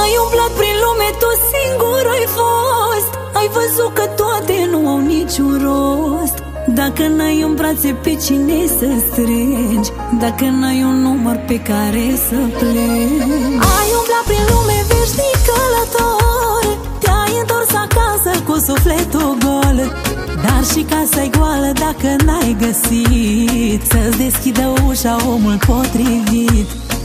Ai umblat prin lume, tu singur ai fost. Ai văzut că toate nu au niciun rost. Dacă n-ai în brațe pe cine să strângi, dacă n-ai un număr pe care să plângi. Ai umblat prin lume veșnic călător, te-ai întors acasă cu sufletul gol. Dar și casa-i goală dacă n-ai găsit să-ți deschidă ușa omul potrivit.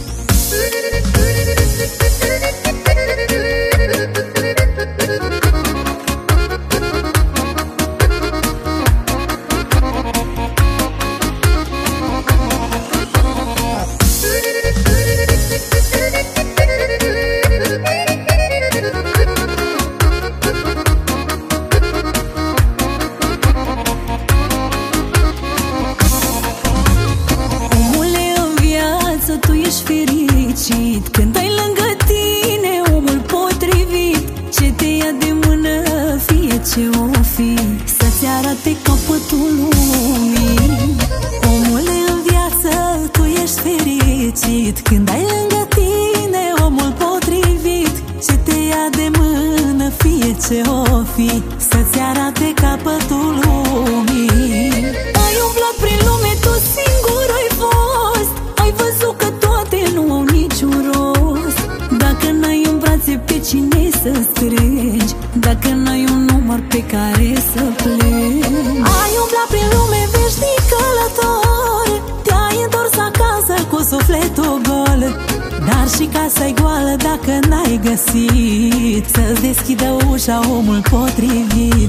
Tu ești fericit când ai lângă tine omul potrivit, ce te ia de mână fie ce o fi, să-ți arate capătul lumii. Omule, în viață tu ești fericit când ai lângă tine omul potrivit, ce te ia de mână fie ce o fi, să-ți arate capătul lumii. Ai umblat prin lume, tu singur ai fost. Ai văzut că toate nu au niciun rost. Dacă n-ai în brațe pe cine să strângi, dacă n-ai un număr pe care să plângi. Ai umblat prin lume veșnic călător, te-ai întors acasă cu sufletul gol. Dar și casa-i goală dacă n-ai găsit să-ți deschidă ușa omul potrivit.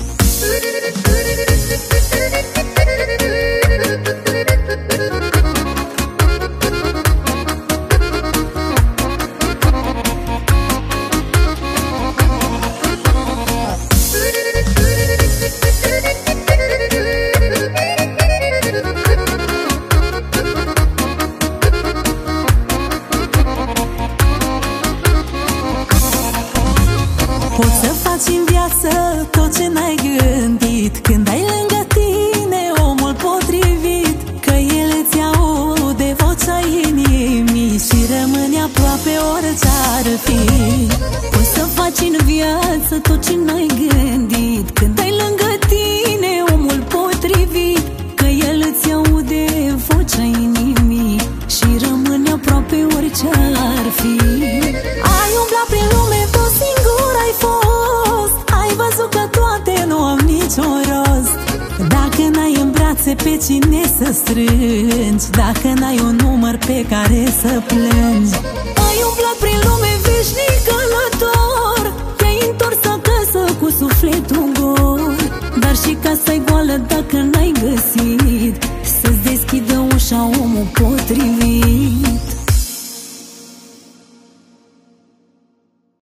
Poți să faci în viață tot ce n-ai gândit când ai lângă tine omul potrivit, că el îți aude vocea inimii și rămâne aproape orice-ar fi. Poți să faci în viață tot ce n-ai gândit când ai lângă tine omul potrivit, că el îți aude vocea inimii și rămâne aproape orice-ar fi. Ai umblat prin lume, tu singur ai fost. Ai văzut că toate nu au niciun rost. Dacă n-ai în brațe pe cine să strângi, dacă n-ai un număr pe care să plângi. Ai umblat prin lume veșnic călător, te-ai întors acasă cu sufletul gol. Dar și casa-i goală dacă n-ai găsit să-ți deschidă ușa omul potrivit.